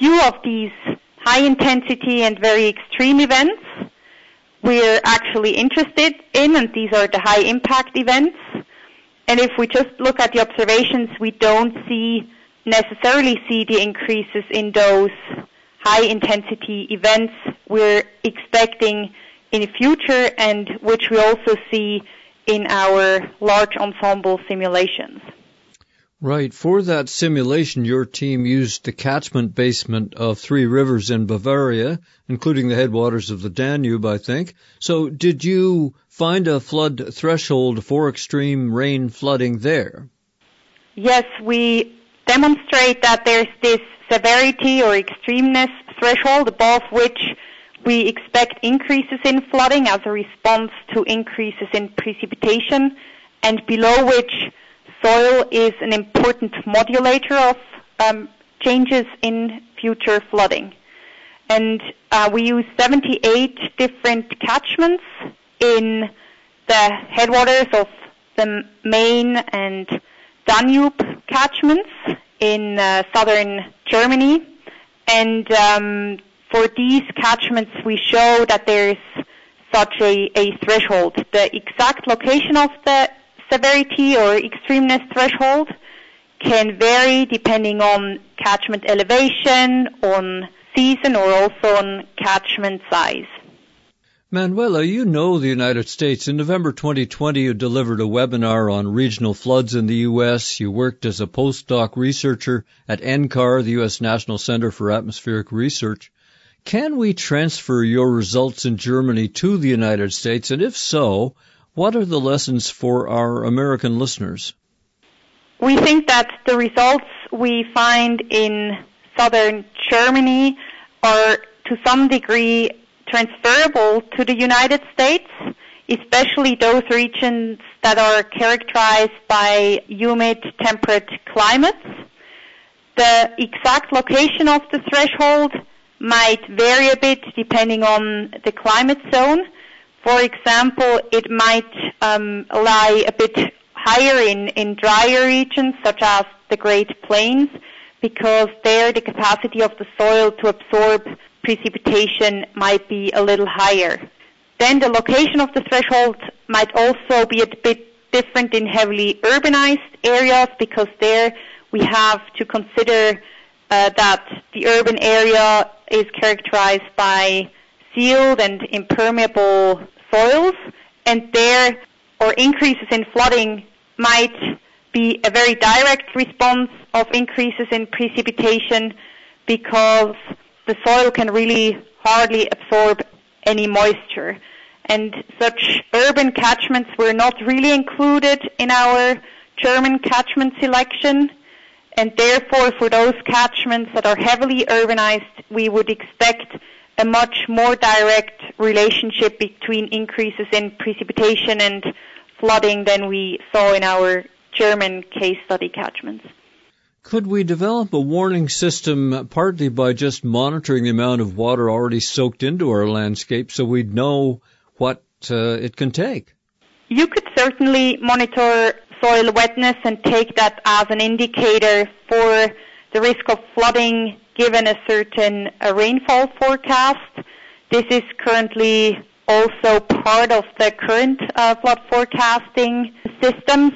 few of these high intensity and very extreme events we're actually interested in, and these are the high impact events. And if we just look at the observations, we don't see necessarily see the increases in those high intensity events we're expecting in the future, and which we also see in our large ensemble simulations. Right. For that simulation, your team used the catchment basement of three rivers in Bavaria, including the headwaters of the Danube, I think. So did you find a flood threshold for extreme rain flooding there? Yes, we demonstrate that there's this severity or extremeness threshold above which we expect increases in flooding as a response to increases in precipitation, and below which soil is an important modulator of um, changes in future flooding. And uh, we use seventy-eight different catchments in the headwaters of the Main and Danube catchments in uh, southern Germany. And um, for these catchments, we show that there's such a, a threshold. The exact location of the severity or extremeness threshold can vary depending on catchment elevation, on season, or also on catchment size. Manuela, you know the United States. In November twenty twenty, you delivered a webinar on regional floods in the U S. You worked as a postdoc researcher at N C A R, the U S National Center for Atmospheric Research. Can we transfer your results in Germany to the United States? And if so, what are the lessons for our American listeners? We think that the results we find in southern Germany are to some degree transferable to the United States, especially those regions that are characterized by humid, temperate climates. The exact location of the threshold might vary a bit depending on the climate zone. For example, it might um, lie a bit higher in, in drier regions such as the Great Plains, because there the capacity of the soil to absorb precipitation might be a little higher. Then the location of the threshold might also be a bit different in heavily urbanized areas, because there we have to consider uh, that the urban area is characterized by sealed and impermeable soils, and there or increases in flooding might be a very direct response of increases in precipitation, because the soil can really hardly absorb any moisture. And such urban catchments were not really included in our German catchment selection, and therefore for those catchments that are heavily urbanized, we would expect a much more direct relationship between increases in precipitation and flooding than we saw in our German case study catchments. Could we develop a warning system partly by just monitoring the amount of water already soaked into our landscape so we'd know what uh, it can take? You could certainly monitor soil wetness and take that as an indicator for the risk of flooding given a certain uh, rainfall forecast. This is currently also part of the current uh, flood forecasting systems,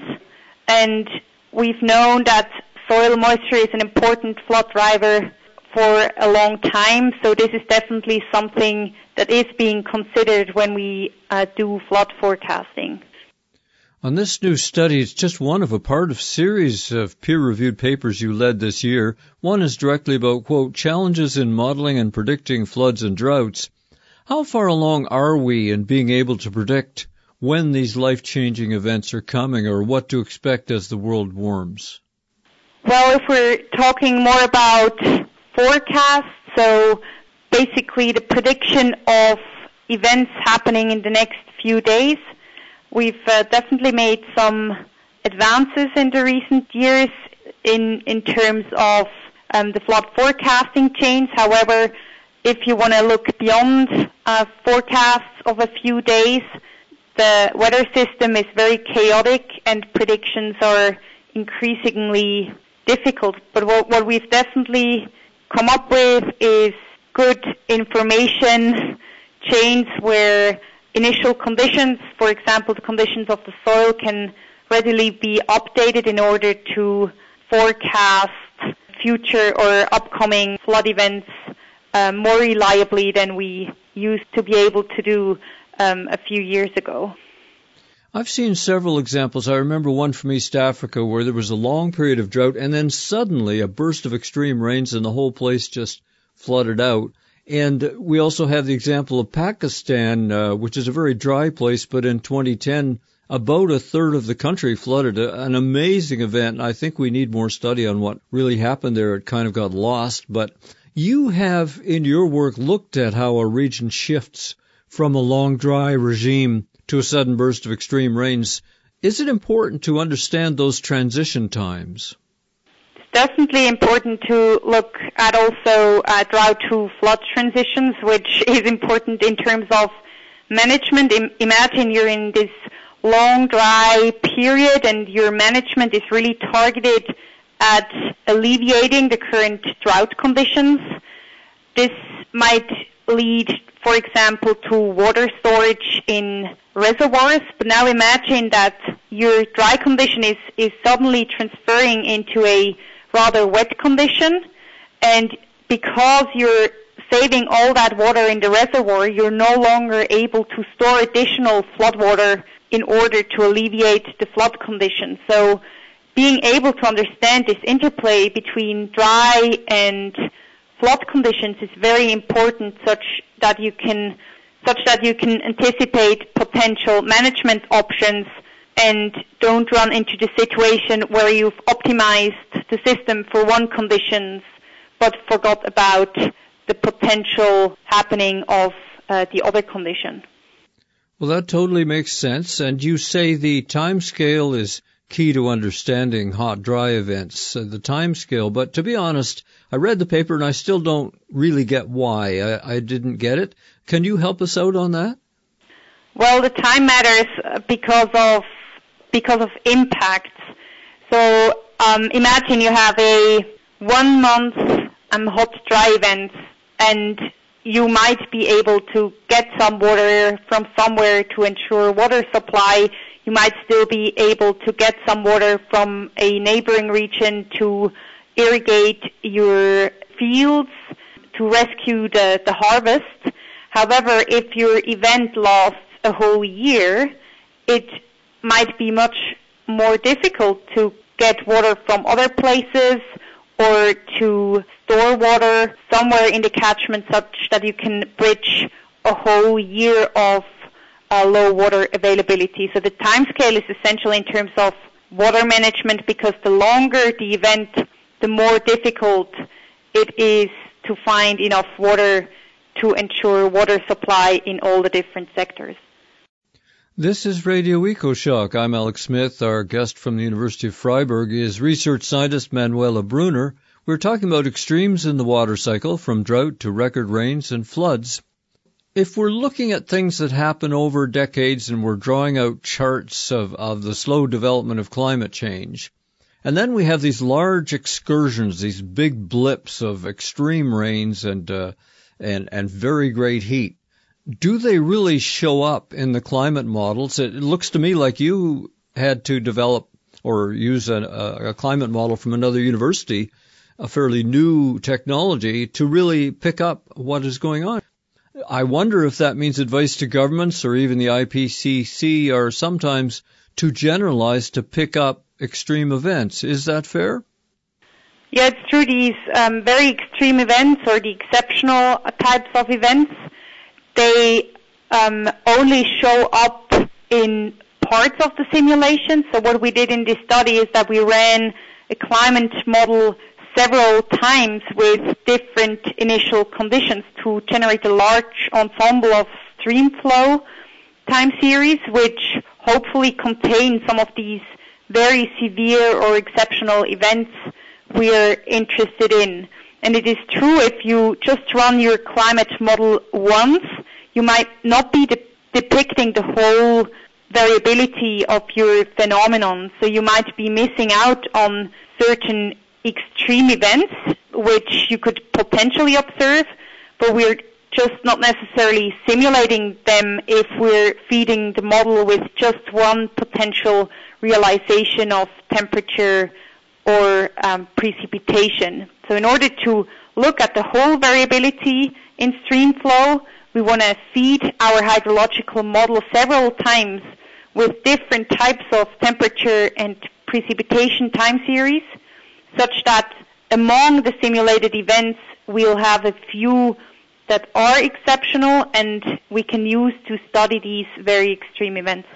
and we've known that soil moisture is an important flood driver for a long time, so this is definitely something that is being considered when we uh, do flood forecasting. On this new study, it's just one of a part of series of peer-reviewed papers you led this year. One is directly about, quote, challenges in modeling and predicting floods and droughts. How far along are we in being able to predict when these life-changing events are coming, or what to expect as the world warms? Well, if we're talking more about forecasts, so basically the prediction of events happening in the next few days, we've uh, definitely made some advances in the recent years in in terms of um, the flood forecasting chains. However, if you want to look beyond uh, forecasts of a few days, the weather system is very chaotic and predictions are increasingly difficult. But what, what we've definitely come up with is good information chains where initial conditions, for example, the conditions of the soil, can readily be updated in order to forecast future or upcoming flood events uh, more reliably than we used to be able to do um, a few years ago. I've seen several examples. I remember one from East Africa where there was a long period of drought and then suddenly a burst of extreme rains and the whole place just flooded out. And we also have the example of Pakistan, uh, which is a very dry place, but in twenty ten, about a third of the country flooded. An amazing event. I think we need more study on what really happened there. It kind of got lost. But you have, in your work, looked at how a region shifts from a long dry regime to a sudden burst of extreme rains. Is it important to understand those transition times? Definitely important to look at also uh, drought to flood transitions, which is important in terms of management. I- imagine you're in this long dry period and your management is really targeted at alleviating the current drought conditions. This might lead, for example, to water storage in reservoirs, but now imagine that your dry condition is, is suddenly transferring into a rather wet condition, and because you're saving all that water in the reservoir, you're no longer able to store additional flood water in order to alleviate the flood condition. So being able to understand this interplay between dry and flood conditions is very important, such that you can such that you can anticipate potential management options and don't run into the situation where you've optimized the system for one conditions but forgot about the potential happening of uh, the other condition. Well, that totally makes sense. And you say the time scale is key to understanding hot, dry events, uh, the time scale. But to be honest, I read the paper and I still don't really get why. I, I didn't get it. Can you help us out on that? Well, the time matters because of because of impacts. So um, imagine you have a one month um, hot dry event, and you might be able to get some water from somewhere to ensure water supply. You might still be able to get some water from a neighboring region to irrigate your fields, to rescue the, the harvest. However, if your event lasts a whole year, it might be much more difficult to get water from other places or to store water somewhere in the catchment such that you can bridge a whole year of uh, low water availability. So the time scale is essential in terms of water management, because the longer the event, the more difficult it is to find enough water to ensure water supply in all the different sectors. This is Radio EcoShock. I'm Alex Smith. Our guest from the University of Freiburg is research scientist Manuela Brunner. We're talking about extremes in the water cycle, from drought to record rains and floods. If we're looking at things that happen over decades and we're drawing out charts of, of the slow development of climate change, and then we have these large excursions, these big blips of extreme rains and uh, and and very great heat, do they really show up in the climate models? It looks to me like you had to develop or use a, a climate model from another university, a fairly new technology, to really pick up what is going on. I wonder if that means advice to governments or even the I P C C are sometimes too generalized to pick up extreme events. Is that fair? Yeah, it's true. These um, very extreme events, or the exceptional types of events, they um, only show up in parts of the simulation. So what we did in this study is that we ran a climate model several times with different initial conditions to generate a large ensemble of stream flow time series, which hopefully contain some of these very severe or exceptional events we are interested in. And it is true, if you just run your climate model once, you might not be de- depicting the whole variability of your phenomenon. So you might be missing out on certain extreme events which you could potentially observe, but we're just not necessarily simulating them if we're feeding the model with just one potential realization of temperature or um, precipitation. So in order to look at the whole variability in stream flow, we want to feed our hydrological model several times with different types of temperature and precipitation time series, such that among the simulated events, we'll have a few that are exceptional and we can use to study these very extreme events.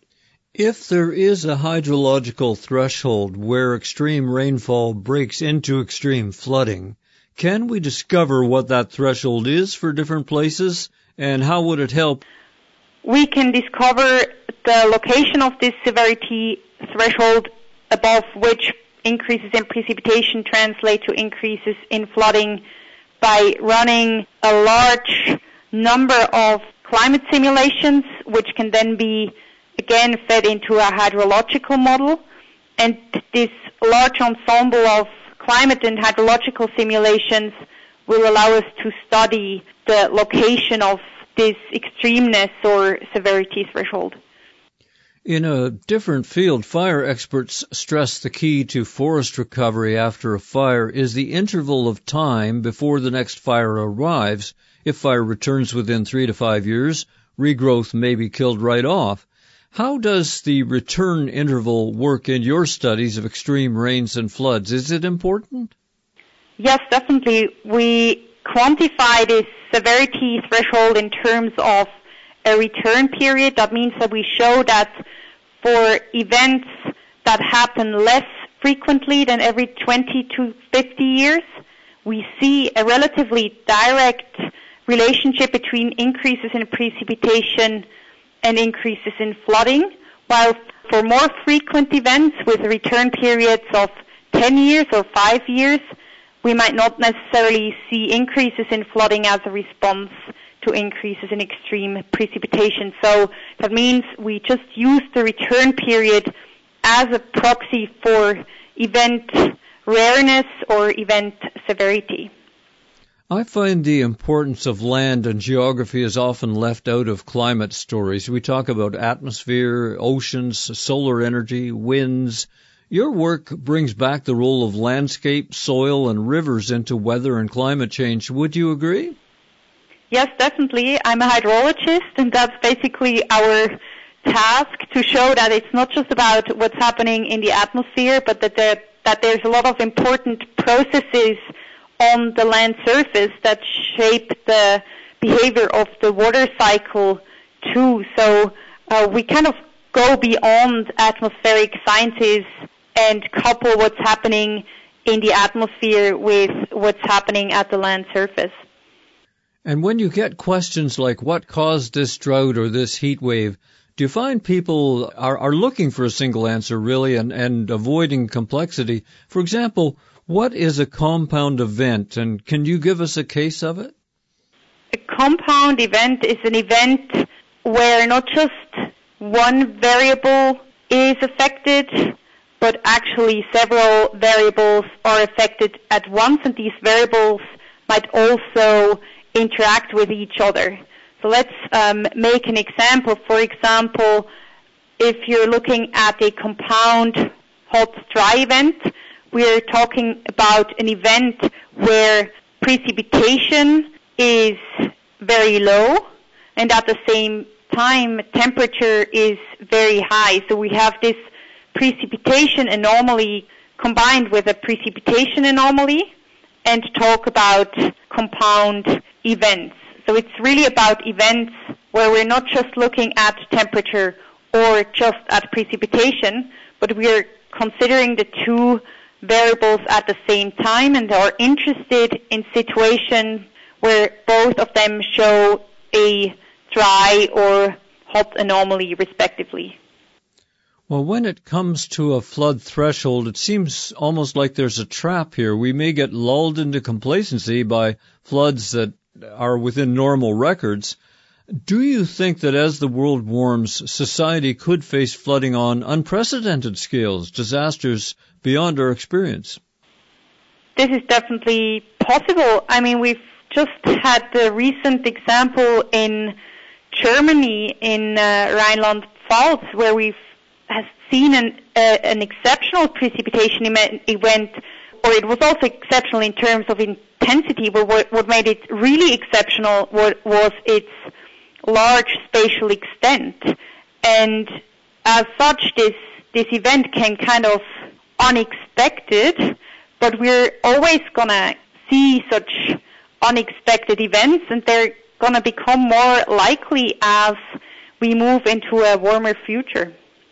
If there is a hydrological threshold where extreme rainfall breaks into extreme flooding, can we discover what that threshold is for different places, and how would it help? We can discover the location of this severity threshold above which increases in precipitation translate to increases in flooding by running a large number of climate simulations, which can then be again fed into a hydrological model. And this large ensemble of climate and hydrological simulations will allow us to study the location of this extremeness or severity threshold. In a different field, fire experts stress the key to forest recovery after a fire is the interval of time before the next fire arrives. If fire returns within three to five years, regrowth may be killed right off. How does the return interval work in your studies of extreme rains and floods? Is it important? Yes, definitely. We quantify this severity threshold in terms of a return period. That means that we show that for events that happen less frequently than every twenty to fifty years, we see a relatively direct relationship between increases in precipitation and increases in flooding, while for more frequent events with return periods of ten years or five years, we might not necessarily see increases in flooding as a response to increases in extreme precipitation. So that means we just use the return period as a proxy for event rareness or event severity. I find the importance of land and geography is often left out of climate stories. We talk about atmosphere, oceans, solar energy, winds. Your work brings back the role of landscape, soil, and rivers into weather and climate change. Would you agree? Yes, definitely. I'm a hydrologist, and that's basically our task, to show that it's not just about what's happening in the atmosphere, but that there, that there's a lot of important processes on the land surface that shape the behavior of the water cycle too. So uh, we kind of go beyond atmospheric sciences and couple what's happening in the atmosphere with what's happening at the land surface. And when you get questions like what caused this drought or this heat wave, do you find people are, are looking for a single answer really and, and avoiding complexity? For example, what is a compound event, and can you give us a case of it? A compound event is an event where not just one variable is affected, but actually several variables are affected at once, and these variables might also interact with each other. So let's um, make an example. For example, if you're looking at a compound hot-dry event, we're talking about an event where precipitation is very low, and at the same time temperature is very high. So we have this precipitation anomaly combined with a precipitation anomaly, and talk about compound events. So it's really about events where we're not just looking at temperature or just at precipitation, but we're considering the two variables at the same time and are interested in situations where both of them show a dry or hot anomaly respectively. Well, when it comes to a flood threshold, it seems almost like there's a trap here. We may get lulled into complacency by floods that are within normal records. Do you think that as the world warms, society could face flooding on unprecedented scales, disasters beyond our experience? this is definitely possible. I mean, we've just had the recent example in Germany, in uh, Rhineland-Pfalz, where we've has seen an, uh, an exceptional precipitation event, or it was also exceptional in terms of intensity, but what, what made it really exceptional was, was its large spatial extent. And as such, this, this event came kind of unexpected, but we're always going to see such unexpected events, and they're going to become more likely as we move into a warmer future.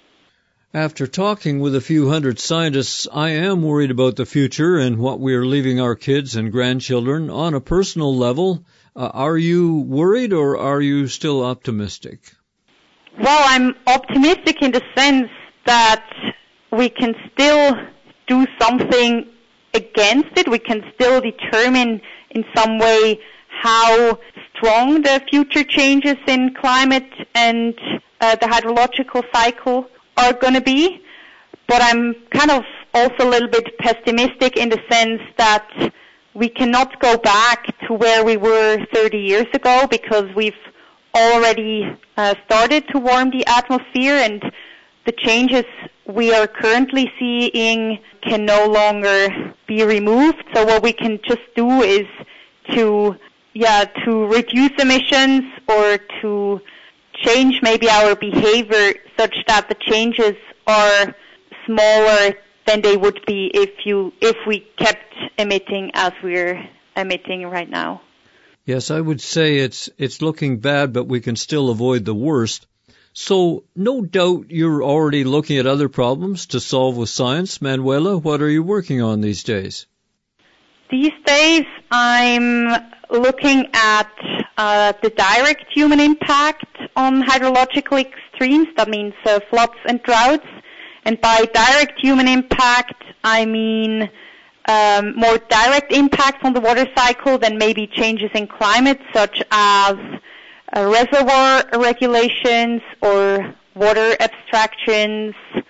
After talking with a few hundred scientists, I am worried about the future and what we are leaving our kids and grandchildren. On a personal level, uh, are you worried or are you still optimistic? Well, I'm optimistic in the sense that we can still do something against it. We can still determine in some way how strong the future changes in climate and uh, the hydrological cycle are going to be. But I'm kind of also a little bit pessimistic in the sense that we cannot go back to where we were thirty years ago, because we've already uh, started to warm the atmosphere, and the changes we are currently seeing can no longer be removed. So what we can just do is to, yeah, to reduce emissions or to change maybe our behavior such that the changes are smaller than they would be if you if we kept emitting as we're emitting right now. Yes, I would say it's it's looking bad, but we can still avoid the worst. So no doubt you're already looking at other problems to solve with science. Manuela, what are you working on these days? These days I'm looking at uh, the direct human impact on hydrological extremes. That means uh, floods and droughts. And by direct human impact, I mean um, more direct impacts on the water cycle than maybe changes in climate, such as uh, reservoir regulations or water abstractions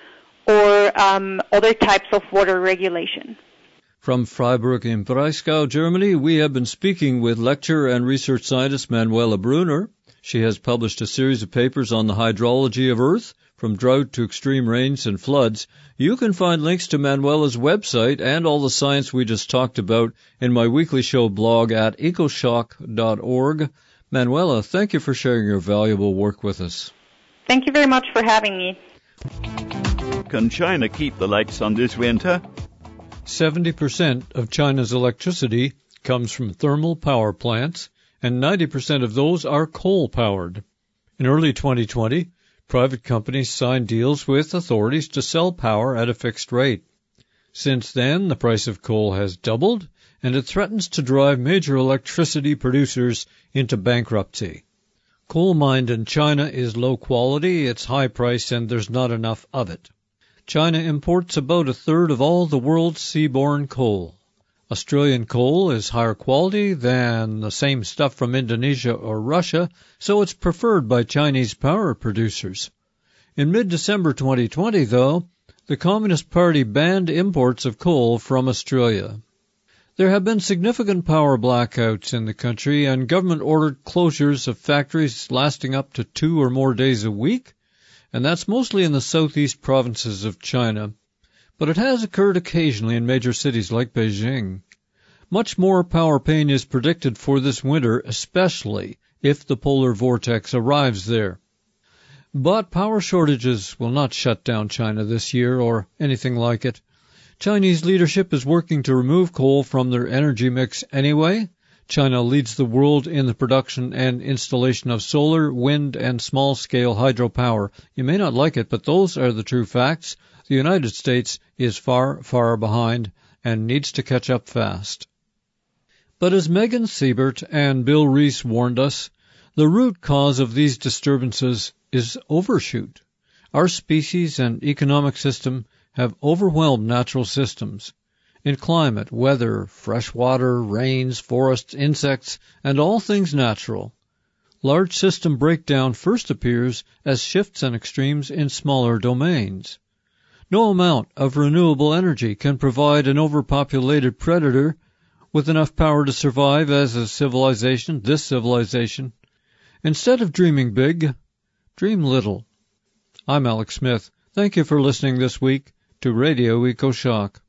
or um, other types of water regulation. From Freiburg in Breisgau, Germany, we have been speaking with lecturer and research scientist Manuela Brunner. She has published a series of papers on the hydrology of Earth, from drought to extreme rains and floods. You can find links to Manuela's website and all the science we just talked about in my weekly show blog at ecoshock dot org. Manuela, thank you for sharing your valuable work with us. Thank you very much for having me. Can China keep the lights on this winter? seventy percent of China's electricity comes from thermal power plants, and ninety percent of those are coal-powered. In early twenty twenty, private companies signed deals with authorities to sell power at a fixed rate. Since then, the price of coal has doubled, and it threatens to drive major electricity producers into bankruptcy. Coal mined in China is low quality, it's high priced, and there's not enough of it. China imports about a third of all the world's seaborne coal. Australian coal is higher quality than the same stuff from Indonesia or Russia, so it's preferred by Chinese power producers. In mid-December twenty twenty, though, the Communist Party banned imports of coal from Australia. There have been significant power blackouts in the country, and government-ordered closures of factories lasting up to two or more days a week, and that's mostly in the southeast provinces of China. But it has occurred occasionally in major cities like Beijing. Much more power pain is predicted for this winter, especially if the polar vortex arrives there. But power shortages will not shut down China this year or anything like it. Chinese leadership is working to remove coal from their energy mix anyway. China leads the world in the production and installation of solar, wind, and small-scale hydropower. You may not like it, but those are the true facts. The United States is far, far behind and needs to catch up fast. But as Megan Siebert and Bill Rees warned us, the root cause of these disturbances is overshoot. Our species and economic system have overwhelmed natural systems. In climate, weather, fresh water, rains, forests, insects, and all things natural. Large system breakdown first appears as shifts and extremes in smaller domains. No amount of renewable energy can provide an overpopulated predator with enough power to survive as a civilization, this civilization. Instead of dreaming big, dream little. I'm Alex Smith. Thank you for listening this week to Radio EcoShock.